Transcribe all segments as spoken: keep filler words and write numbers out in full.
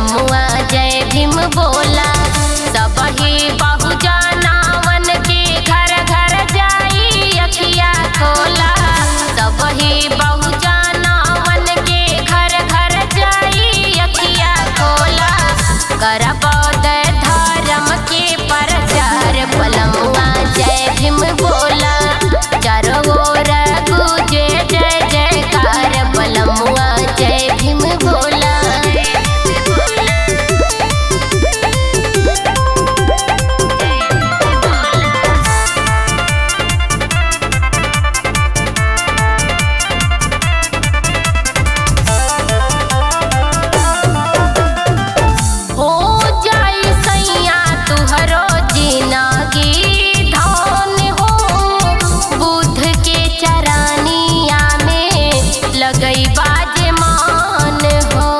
बलमुआ जय भीम बोला। सबही बहुजनवन के घर घर जाई अखिया खोला। सबही बहुजनवन के घर घर जाई अखिया खोला। कर बौद्ध धर्म के प्रचार बलमुआ जय भीम बोला। चारों ओर गूंजे जय जयकार बलमुआ जय भीम बोला। गई बाजमान हो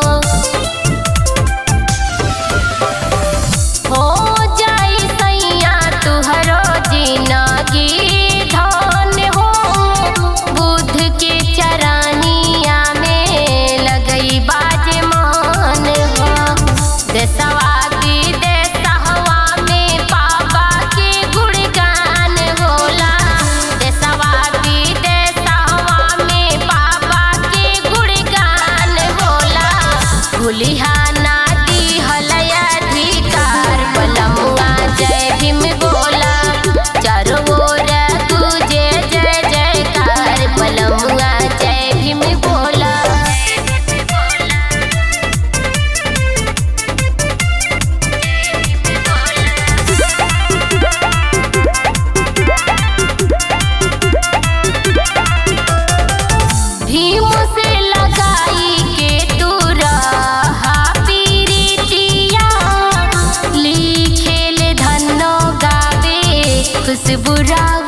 हो जाई सैया तुहरो जिनगी धन हो। बुद्ध के चरनिया में लगई बाजमान हो। देशवा विदेशवा में बाबा के गुणगान होला। देशवा विदेशवा में बाबा भूलिहा ना दिहल अधिकार बलमुआ जय भीम बोला। चारों ओर गूंजे जय जयकार बलमुआ जय भीम बोला। भीम से लगाई के तू रहा पीरितिया। लिखेल धन्नो गावे खुशबू